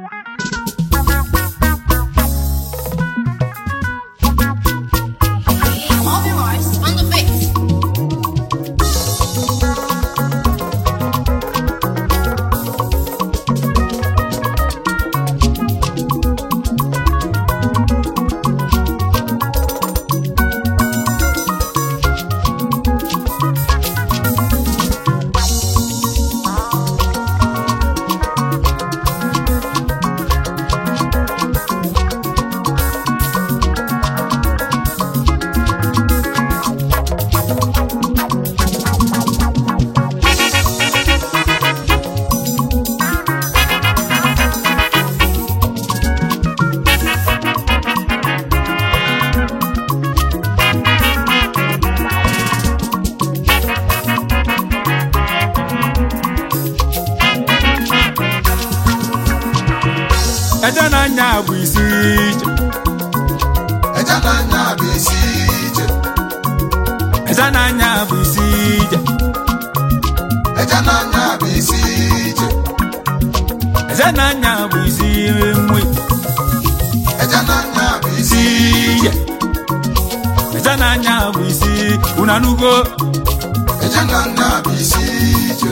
Ejananya abwisije Ejananya abwisije Ejananya abwisije Ejananya abwisije Ejananya abwisije mwe Ejananya abwisije Ejananya abwisije unanugo Ejananya abwisije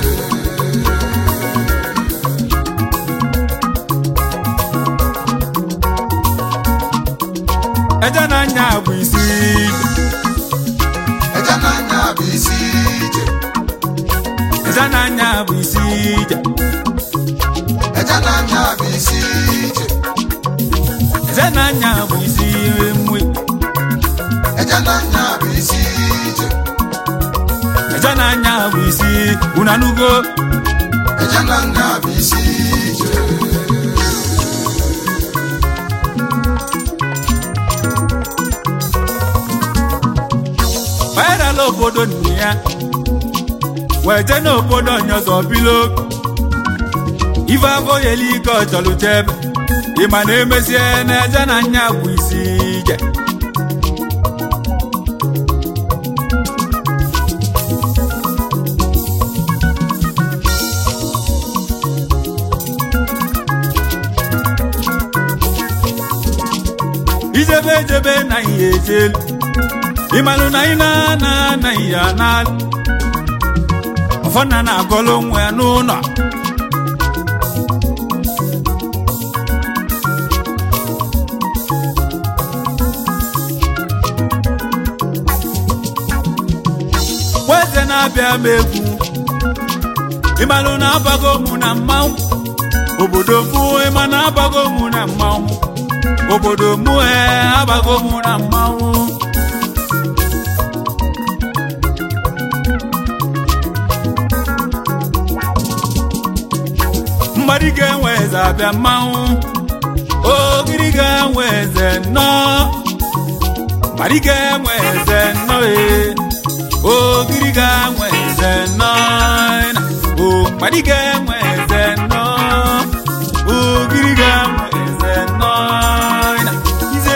Ejananya abwisije Ejananya abwisije Ejananya abwisije Ejananya abwisije Ejananya abwisije mwe Ejananya abwisije Ejananya abwisije unanugo Ejananya abwisije Para l'obodo nnia Weje n'obodo nyozo bilo Iva voyeli ko cholu jeb Ima na-emezie na Ejananya abwisije Ijebe na ijel Imalu na ina na iya na Ofona na agolo nwe n'ụlọ Weze na-abịa megwu Imalu na abago mụ na mmanwụ Obodo mụ ịma na abago mụ na mmanwụ Obodo mụ abago mụ na mmanwụ Mbadi ga-enweze abịa mmanwụ Ogiri ga-enweze nnọ Mbadi ga-enweze nnọ Ogiri ga-enweze nnọ Mbadi ga-enweze nnọ Ogiri ga-enweze nnọ Ize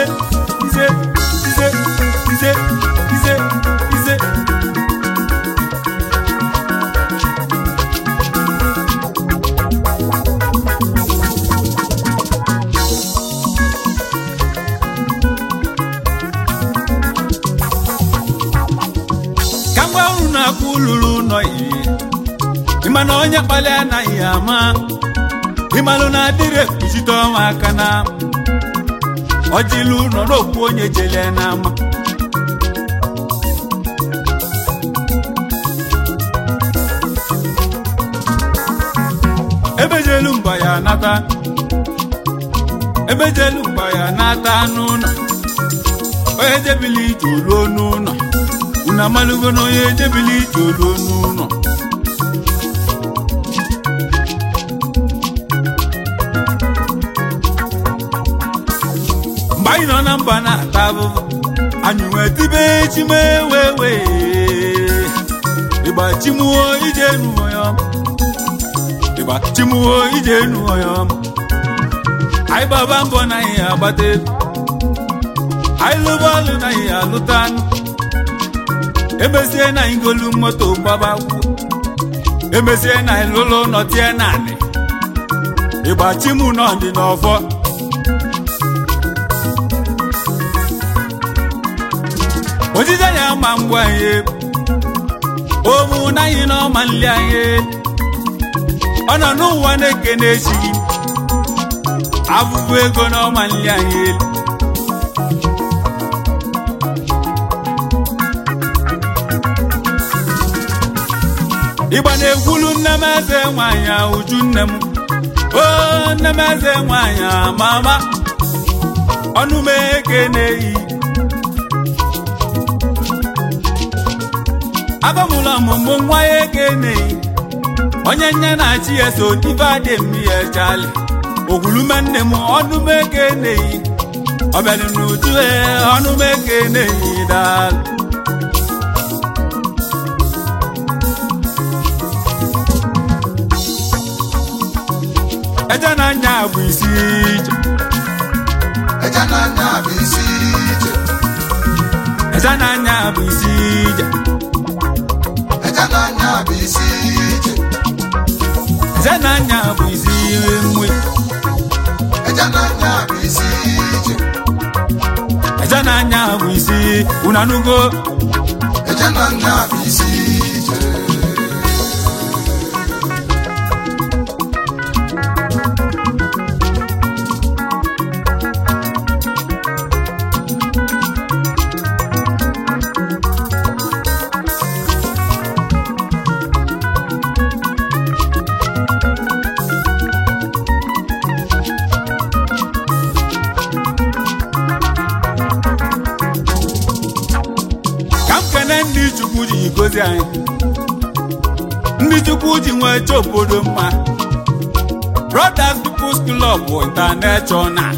Kululu no yi Imano onye kpali anaghị ama Imalu na dire kpuchite ọnwa aka na Ojilu nọ n'okwu onye jele na ama Ebejelu mba ya nata n'ụlọ Onye jebili itooluo n'ụlọ Una malugo no ye jebili tolo nuno Mbai no namba na tabu Anyuwe tibe chime wewe Iba chimuo ijenu oyom Iba chimuo ijenu oyom Ai baba mbo na ya bate Ai lubalu na ya lutan Emezie na ingolu moto baba Emezie na ilolo notie nani ịgbachi mụ nọ dị n'ọfọ ojije ya ma ngwa ihe omu naghị n'ọma nli anyị ọ nọ n'ụwa na-eke na-echighị abụbụ ego n'ọma nli anyị ịgba na-egwulu nne m eze nwanyị uju nne m o nne m eze nwanyị mama ọnụ m eke na-eyi abamụla ọmụmụ nwa ya eke na-eyi onye nye na-achị ya so dibe adị mme ya chali ogwulume nne m ọnụ m eke na-eyi ọbịalị n'uju ọnụ m eke na-eyi daalụ eje n'anya bụ isi ije eje n'anya bụ isi ije eje n'anya bụ isi ije eje n'anya bụ isi ije eje n'anya bụ isi nwe eje n'anya bụ isi ije eje n'anya bụ isi unanugo eje n'anya bụ isi ije ndị Chukwu ji gozi anyị ndị Chukwu ji nwee obodo mma Brothers People's Club International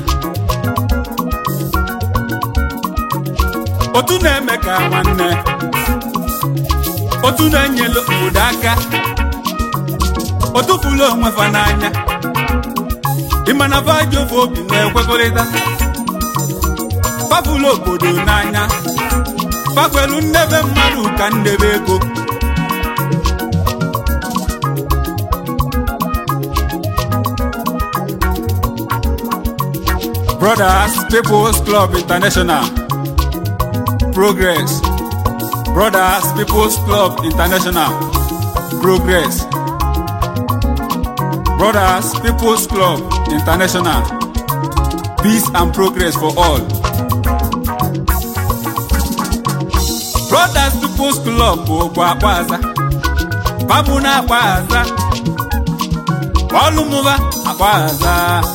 otu na-eme ka nwanne otu na-enyelu obodo aka otu fụlụ onwe fa n'anya ịmana fa ji ofe obi na-ekwekọrịta fafụlụ obodo n'anya fakwelu ndebe mmadụ ka ndebe ego Brothers People's Club International Progress Brothers People's Club International Progress Brothers People's Club International Peace and Progress for all Brothers People's Club bụ akpaza babu na akpaza ọlụmụba akpaza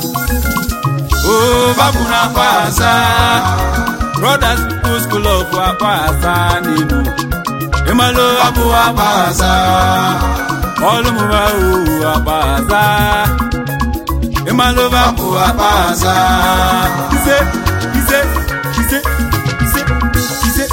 oh babu na akpaza Brothers People's Club bụ akpaza n'ibu ịmalụ abụ akpaza ọlụmụba oh akpaza ịmalụ abụ akpaza ise ise ise ise ise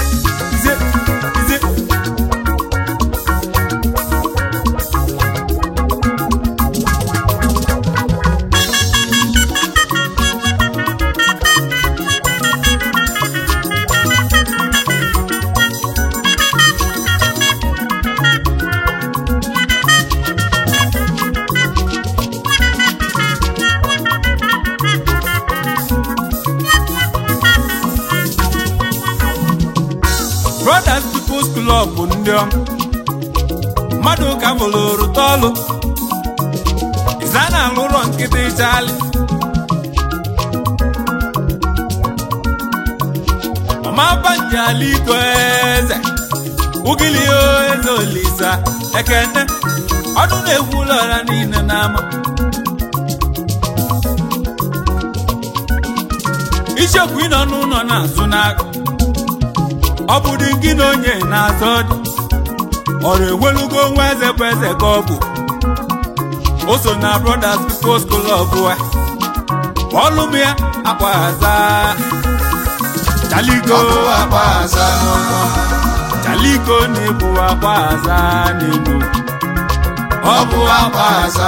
Brothers People's Club bụ ndị mmadụ ka bụlụrụ tọlụ ịza na alụrọ nkịtị chali mama banje aliko eze ugili eze olisa ekene ọdụ na-egwu ụlọra niile n'ama isiokwu ịnọ n'ụlọ na-azụ n'aka ọ bụ dị gị na onye na-azọ dị ọrụ egwelugo nwa eze bụ eze ka ọ bụ o so na Brothers People's Club ọlụm ya akpaza chaliko akpaza chaliko na-ebu akpaza n'elu ọ bụ akpaza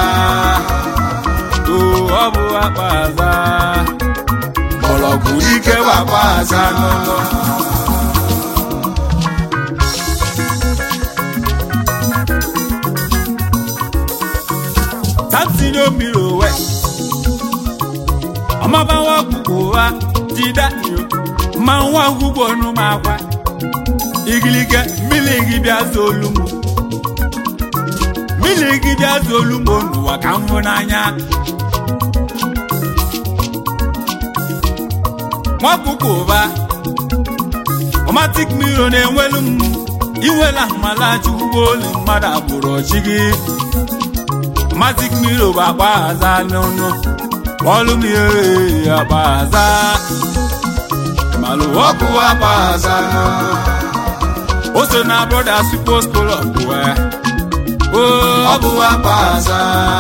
ọ bụ akpaza mgbọrọgwụ dike bụ akpaza n'ụlọ Samson Omirowe ọmaba nwa ọkụkọ ụwa jida ma nwa ọkụkọ nụ m akwa igilike mmiri gị bịa zolu m mmiri gị bịa zolu m n'ụwa ka m hụ n'anya nwa ọkụkọ ụwa ọmatik mmiri na-enwelu m iwela malachi ụgbọelu mmadụ abụrụ ọchị gị ọmatik mmiri bụ agbaghaza n'ọnụ ọlụ m ihe agbaghaza malụ ọkụ agbaghaza o so na brọda supos kụlọ bụwe ọbụ agbaghaza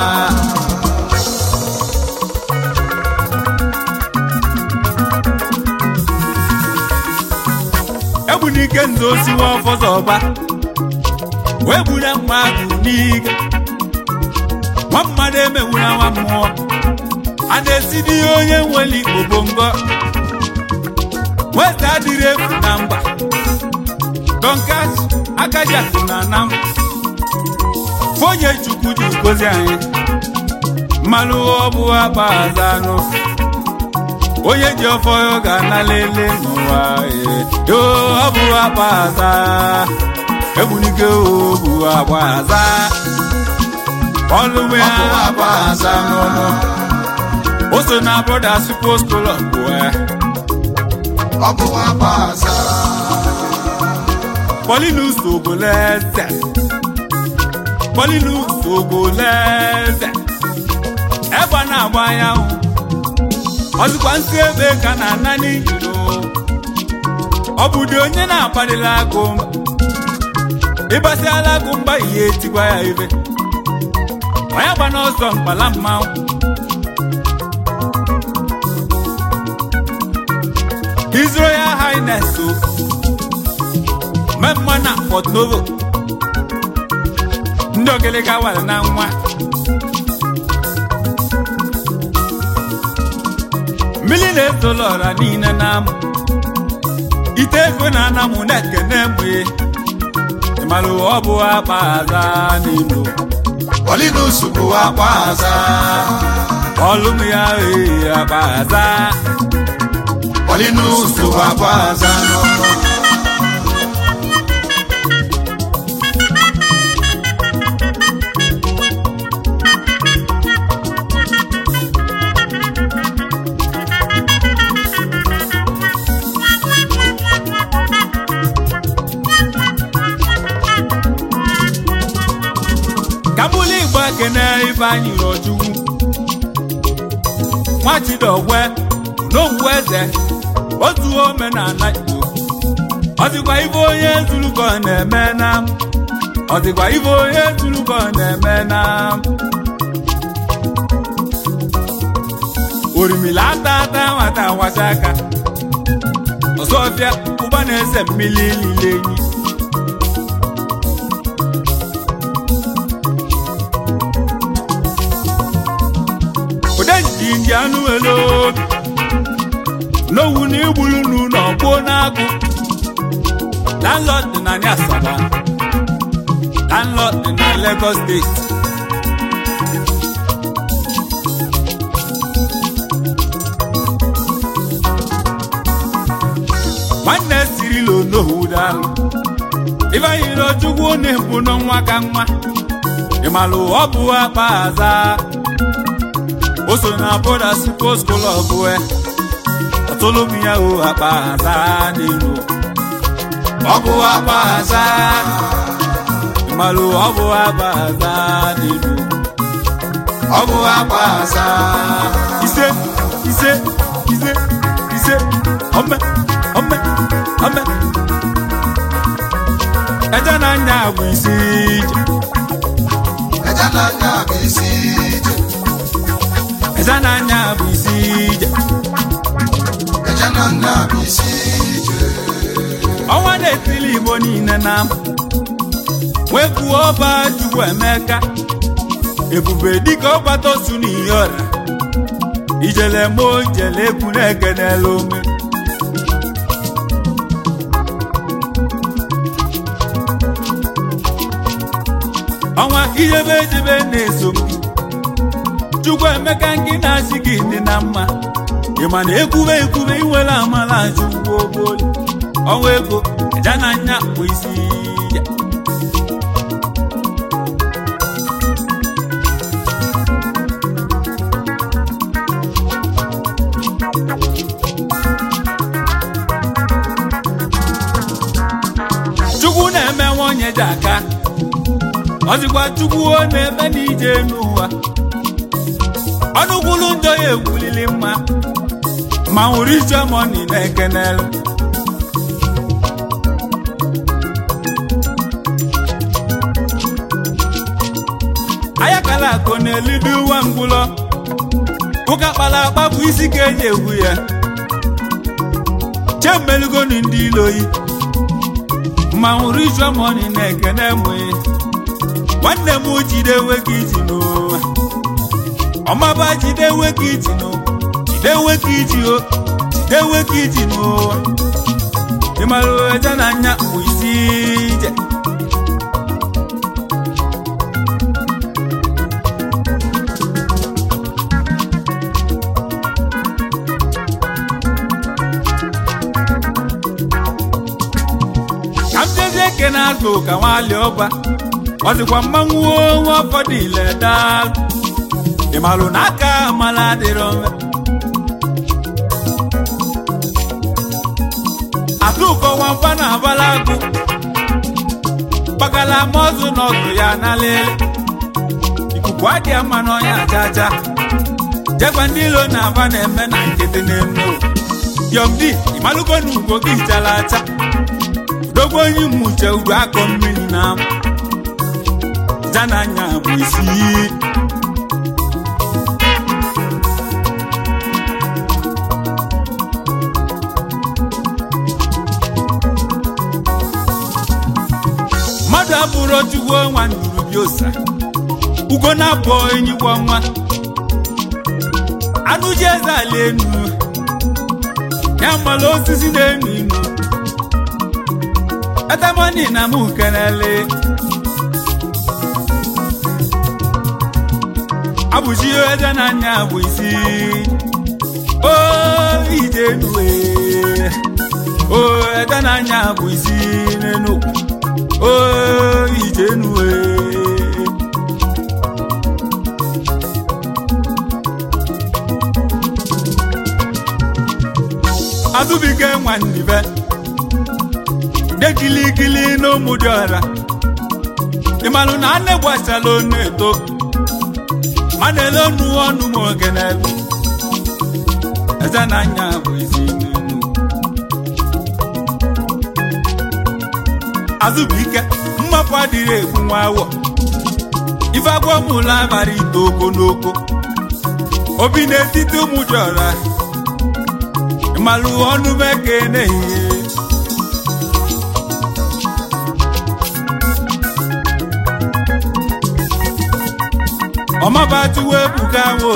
egbunike nze osiwa ọfọzọ ọba wee gbuna mmadụ n'ike nwa mmadụ emewura nwa mmụọ a na-esi n'ihe onye nwere obongo weta adịrị efu na mgba donkas akaja na nam fonye chukwu ji gozi anyị mmanụ ọbụ agbaghaza anụ onye ji ọfọ ya ga-ana lele n'ụwa yo ọbụ agbaghaza egbunike obu agbaghaza ọlụwe agbaghaza n'ọnụ o so na brọda supos kụlọ bụwe ọbụ agbaghaza Polinus Ogoleze Polinus Ogoleze ebe a na-agba anyanwụ ọzụkwa nsị ebe ka na-ana n'ijiro ọ bụdị onye na-akparịla agụ ịgbasiala agụ mgba ihe etigwa ya ibe onye gba n'ọsọ mkpala mmanwụ His Royal Highness memma na Port Novo ndị ogeleka wara na nwa mmiri na-etolo ọra niile na-amụ ite ego na-anamụ na-ekene mgbe ịmalụ ọ bụ agbaghaza n'Igbo Polinus bụ agbaghaza ọlụm ya agbaghaza Polinus bụ agbaghaza n'ọnụ kabuli igbo ekene Ifeanyi Rochukwu nwachidogwe n'ogwu eze otu omenala Igbo ọdịkwa ife onye zuluko na-eme na ọdịkwa ife onye zuluko na-eme na orimila ata nwata wacha aka ọsọfịa ụgba na-ese mmiri lile enyi odenji ndị anụ elo n'owu na igbulu n'ụlọ gboo n'agụ landlord dị na Asaba landlord dị na Lagos steeti nwanne sirila onohu dalụ Ifeanyi Rochukwu na-ebu n'ọnwa ka nwa ịmalụ ọ bụ agbaghaza o so na brọda supos kụlọ bụwe ọtụlụ m ya agbaghaza n'Igbo ọ bụ agbaghaza ịmalụ ọ bụ agbaghaza n'Igbo ọ bụ agbaghaza ise ise ise ise ome ome ome eje na anya bụ isi ije eje na anya bụ isi ije eje na anya bụ isi ije eje na anya bụ isi ije ọnwa na-etili Igbo niile na wee kwuo ọba Chukwu Emeka ebube dịka ọgbata osu n'ihe ọra ijele mo jele ekwu na-ekenela ome ọnwa ijebe ejebe na-eso m Chukwu Emeka nke na-asị gị dị na mma ịma na ekwube iwere amala ajụgbo ogboli ọnwa ego eja na anya bụ isi ya Chukwu na-eme nwonye ji aka ọzịkwa Chukwu ọ na-eme n'ije n'ụwa ọnụ gwulu njọ ya egwulili mma ma hụrụ iche mọni na-ekenelu ayakala akụ na-elidu ụwa ngwụlọ ụka kpara akpa bụ isi ka eji egwu ya chemelugonu ndị iloyi ma hụrụ iche mọni na-ekene mụe nwanne m jide enweghị iji n'ụwa ọmaba jide enweghị iji n'ụwa jide enweghị iji n'ụwa ịmara eje na anya bụ isi ije ka m jezie eke na-azụ ka nwali ọba ọzịkwa mmanwụ nwa ụfọdụ ile daa ịmalụ na aka amala adịrọ mfe atụkọ nwamfa na abala agụ gbagala mọzụ n'ọzụ ya n'alele ikuku adị ama n'ọnya ajaja jekwa ndị ilo na-aba na-eme na nkịtị na-eme yọmdi ịmalụgo na ugo gị jala acha udogbo onye mmuche uru akọ mmiri na amụ jananya bụ isi mmadụ abụrụ Chukwu ọnwa nduru biosa ugo na-abụ enyigbo ọnwa anụ ji eze ala enu ya mmalụ osisi na-enu inu etemoni na mụ kenele abụchi eje na anya bụ isi o ije nuwe o eje na anya bụ isi n'enu o ije nuwe azụbike nwannibe degiligili n'ụmụ dị ọra ịmalụ na anne gbachala onu eto mana ele onu ọnụ m oge n'elu eze na anya bụ isi n'elu azụbike mmapụ adịghị egbu nwa awọ ife agwọ mụla abara ite oko n'oko obi n'etiti ụmụ dị ọra ịmalụ ọnụ m eke n'ehihie ọmabatuwe ebuka nwa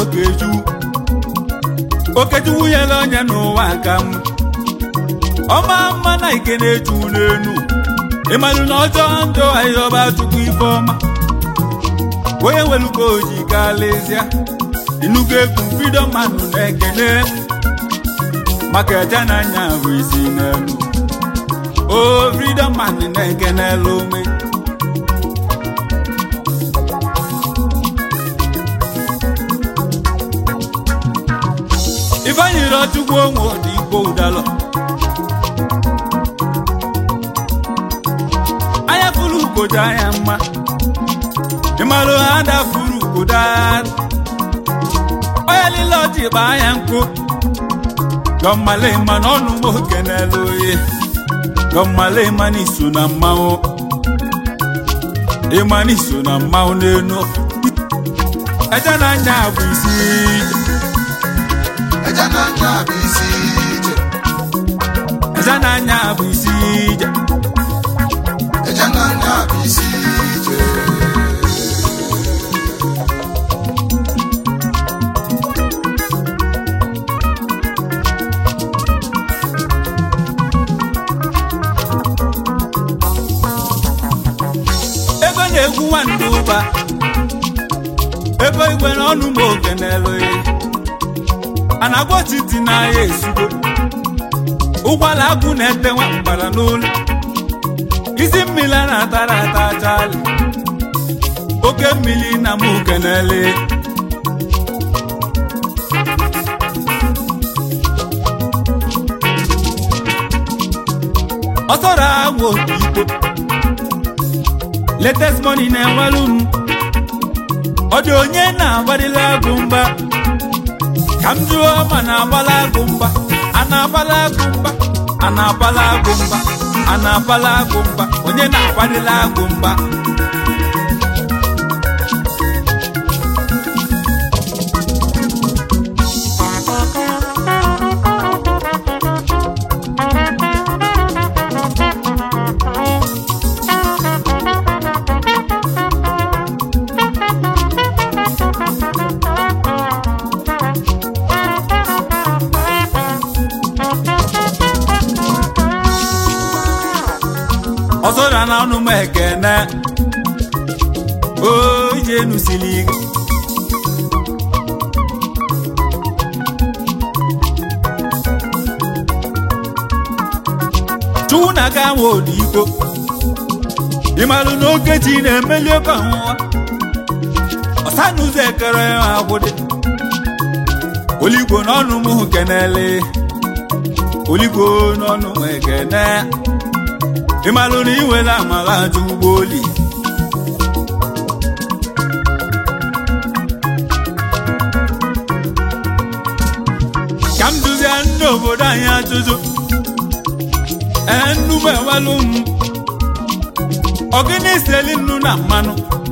Okechukwu nyela onye n'ụwa aka m ọma mma na ike na-eju n'enu ịmalụ na ọjọọ ndụ ayọba Chukwu ife ọma onye welugo oji kalịzịa inugo egwu freedom man na-ekene maka eje na anya bụ isi n'elu o freedom man na-ekene ome ifeanyịrị Chukwu onwe dị igbo ụdalọ anya furu ugodo anya mma ịmalụ ha dafuru ugodo onye niile ọjị gba anya nkụ gọmmale ma n'ọnụ nwoke n'elu oye gọmmale ma n'iso na mmanwụ ịma n'iso na mmanwụ n'enu eje na anya bụ isi eje na anya bụ isi ije eje na anya bụ isi ije eje na anya bụ isi ije ego na-egwu nwandụ ụba ego igwe n'ọnụ m oge n'elu anagwọchiti na ya esugo ụgbala agụ na-ete nwa mgbara n'ụlọ isi mmiri na-atara ata achali oke mmiri na mụ kenele ọsọrọ agwọ otu ikpo latest money na-enwelu m ọ dị onye na-agbalịla agụ mgba ka m jụọ ma na-agbala agụ mgba a na-agbala agụ mgba a na-agbala agụ mgba a na-agbala agụ mgba onye na-agbalịla agụ mgba ọzọra na ọnụ m ekene ije nusili ike chukwu na aka nwe odigbo ịmalụ n'oke ji na-emeli oke ọnwụwa ọsa n'ụzọ ekere agwụdị oligbo n'ọnụ m kenele oligbo n'ọnụ m ekene ịmalụ na iwela amagha ajụ ụgbọ oli ka m duzie ndị obodo anyị ajụjụ nnugbu enwelụ m ọgịnị seli nnu na mmanụ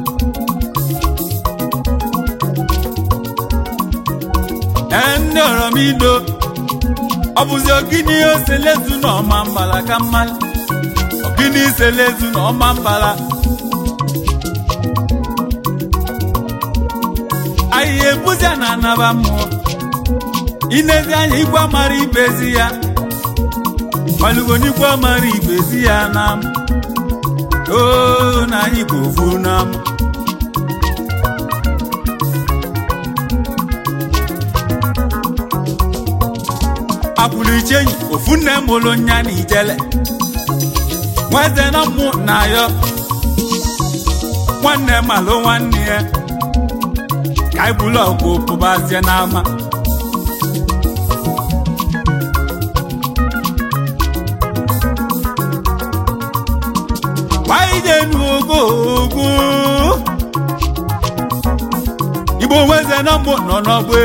ndị ọrọmido ọ bụzi ogini oselezu na ọma mbala ka mmalụ ogini iselezu na ọma mbala ahịhịa ebuzi na anaba mmụọ inezi anya igwe amara ibezi ya malugonigwe amara ibezi ya na m na anyị bụ ofu na m apụrụ ichenyi ofu nne m ụlụ nya na ijele nweze na mmụ na ya nwanne malụ nwanne ya ka anyị bụlụ ọgwụ pụbazie n'ama waidenu ogogo igbo nweze na mmụ nọ n'ọgbọ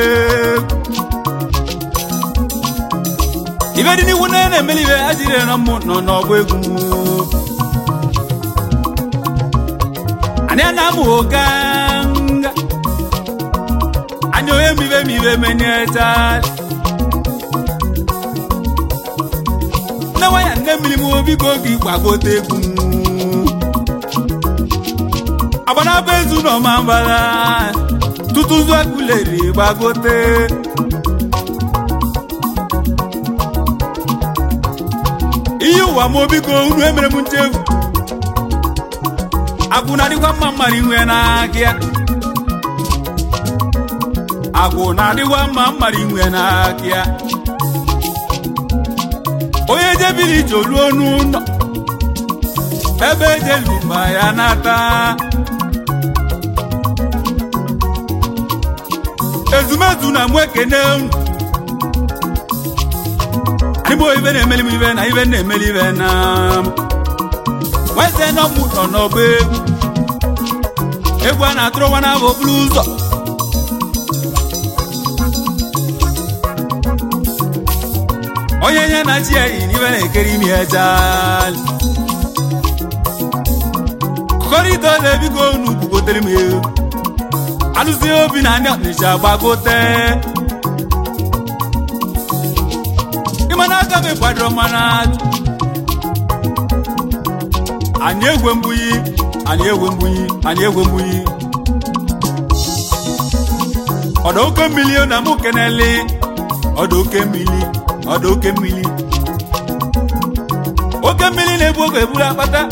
ibe dị n'iwu na-emeli ibe ajire na mmụ nọ n'ọgbọ egwu anyị na-amụ oganga anyị onye mibe menyetali nne nwanya nne mmiri m obi ka oge gbagote egwu agbanaba ezu n'ọma mbara tutu nzu ekwuleri gbagote ihe ụwa m obi ka unu emere m nchefu agwụ na-adịkwa mma mmara inwe n'aka ya agwụ na-adịkwa mma mmara inwe n'aka ya onye jebiri ije oluo n'ụlọ ebe ejelu ma ya nata ezumezu na mụ ekene unu anyị ibe na-emeli m ibe na ibe na-emeli ibe na nweze nọ mụ nọ n'ọgba egwu a na-atụrụ nwa na-abụ okporo ụzọ onye nye na chi eyi n'ibe na-ekeri imi ejali kọrịta na-ebigo unu bugotere m ewu alụzi obi na anya ọnịcha gbagote ịmana aka m kwadoro mana ajụ anyị egwe mbunyi ọdọ oke mmiri na mụ kenele ọdọ oke mmiri na-ebu oge eburu akpata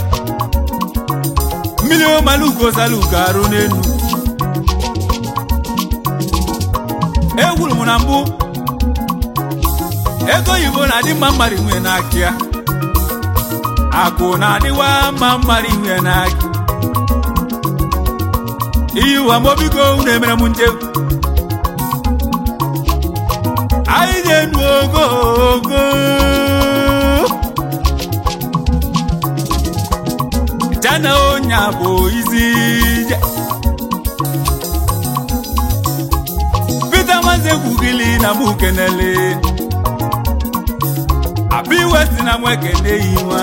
mmiri omalugo salugo arụ n'elu egwuru m na mbụ ego Igbo na-adị mma mmadụ inwe n'aka ya akụ na-adịwa mma mmadụ inwe n'aka iyi ụwa mobigo unu emere m nje anyị na-enu ogo ogo jana onye bụ izi ije Peter Nwanze gwugili na mụ kenele Abi West na mwekene iwa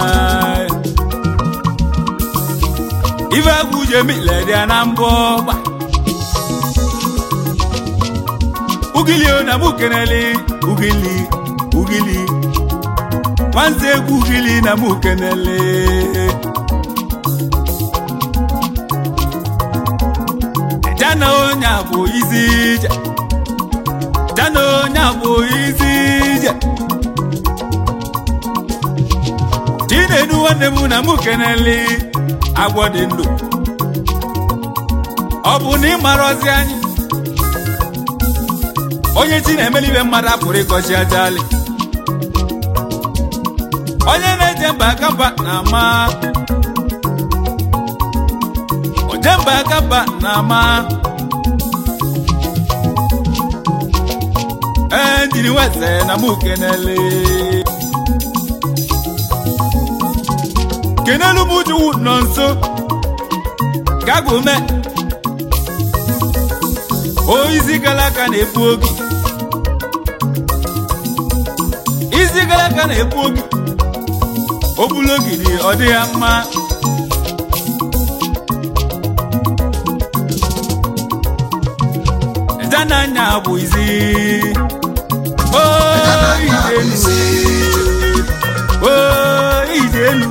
Iva guje milede na mboba Ugili na mụ kenele Ugili Nwanze gwugili na mụ kenele Jana onya bụ izije Jana onya bụ izije Chinenu nwanne m na mụ kenele agwọ dị ndụ ọ bụ na ịmarọzi anyị onye chi na-emeli ibe mmadụ apụrụ ịkọchi ajali onye na-eje mba aka mba na ama oje mba aka mba na ama njiri Weze na mụ kenele kenelu m juwu nọ nso gagume isi gara aka na-ebu oge isi gara aka na-ebu oge obulu ogidi ọ dị ya mma ejananya bụ izi ijenu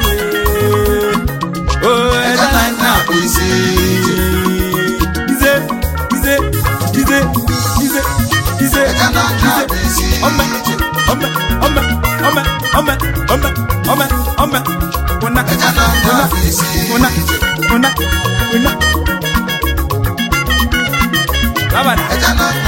Una